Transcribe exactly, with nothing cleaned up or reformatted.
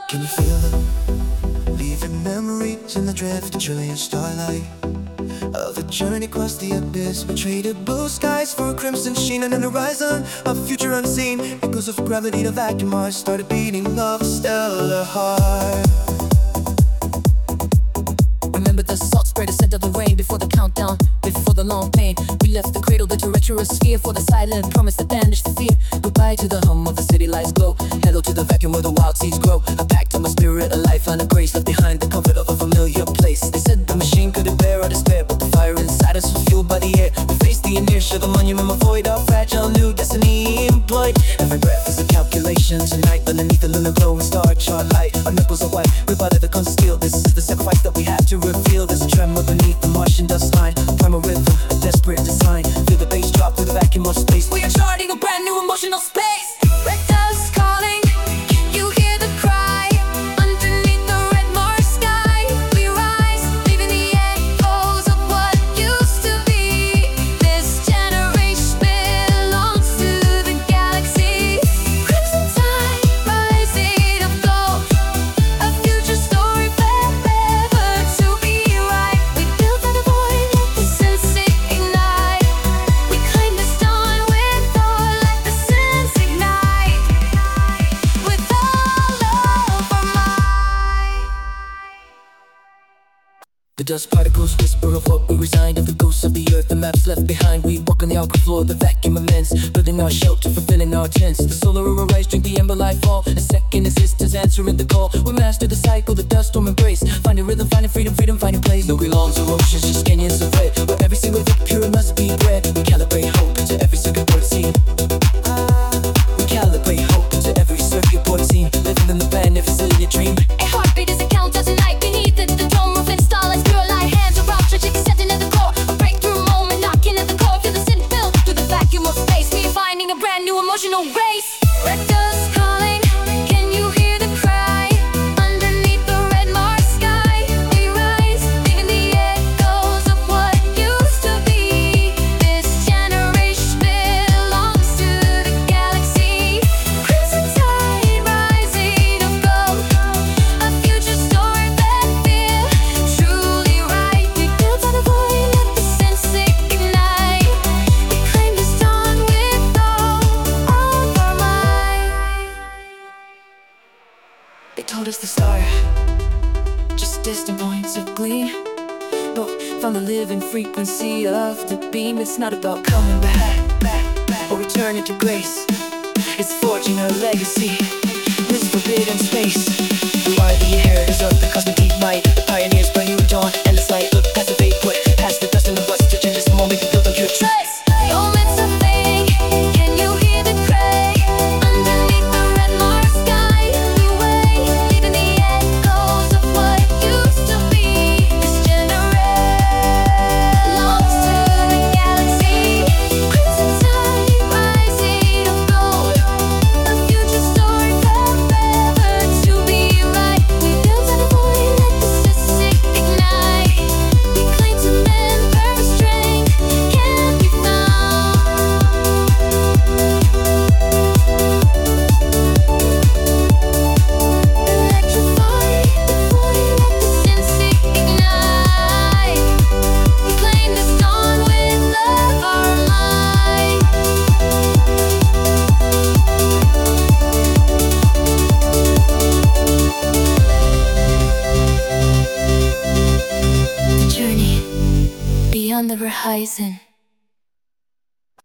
Can you feel them? Leaving memories in the drift of trillion starlight of a journey across the abyss. We traded blue skies for a crimson sheen and an horizon of future unseen. Echoes of gravity, the vacuum heart started beating of a stellar heart. Remember the salt spray, the scent of the rain before the countdown, before the long pain. We left the cradle, the treacherous sphere, for the silent promise that banished the fear. Goodbye to the hum of the city lights glow. Hello to the vacuum where the wild seeds grow. A pact to my spirit, a life and a grace left behind the comfort of a familiar place. They said the machine couldn't bear our despair, but the fire inside us was fueled by the air. We faced the inertia, the monument, my void, our fragile new destiny employed. Every breath is a calculation tonight, underneath the lunar glow and star chart light. Our nipples are white, we're by the constant steel. This is the sacrifice that we have to reveal. There's a tremor beneath the Martian dust line, a primal rhythm, a desperate design. Feel the bass drop through the vacuum of space. We are charting a brand new emotional space. Red dust calling, you hear the cry. Underneath the red Mars sky, we rise, leaving the echoes of what used to be. This generation belongs to the galaxy. Crimson tide, rising of gold, a future story forever to be right. We built out a void, let the sense ignite. We claim this dawn with all, let the sense ignite. With all of our might. The dust particles whisper of what we resigned, of the ghosts of the earth, the maps left behind. We walk on the outgrown floor, the vacuum immense, building our shelter, fulfilling our tents. The solar arise, drink the ember light fall. A second assistance answering the call. We master the cycle, the dust storm embrace. Finding rhythm, finding freedom, freedom, finding place. No belongs or oceans, just canyons of red, where every single drop pure must be bred. We calibrate hope to every circuit board scene. We calibrate hope to every circuit board scene. Living in the magnificent dream. A heartbeat is a countdown tonight. Beneath it, the dome roof and starlights, pure light, hands around, tragic, setting at the core. A breakthrough moment, knocking at the core. Feel the sin filled through the vacuum of space. We are finding a brand new emotional race. Red dust calling, can you hear the cry? Underneath the red Mars sky, we rise, leaving the echoes of what used to be. This generation belongs to the galaxy. Crimson tide, rising of gold, a future story that feels truly right. We built out a void, let the sense ignite. We claim this dawn with all of our might. They told us the star, just distant points of gleam, but found the living frequency of the beam. It's not about coming back, back, back, or returning to grace. It's forging a legacy, this forbidden space. We are the inheritors of the cosmic deep might, the pioneers bring you dawn, endless light. Look past the fate, put past the dust and the rust, to change this moment to build on your trust. Moments of fate, can you hear the cry? Underneath the red Mars sky, we wait, leaving the echoes of what used to be. This generation belongs to the galaxy. Crimson tide, rising of gold, a future story forever to be right. We built out a void, let the sense ignite. We claim to remember strength can't be found. Electrify the void, let the sense ignite. We claim this dawn with love our might. The journey beyond the horizon.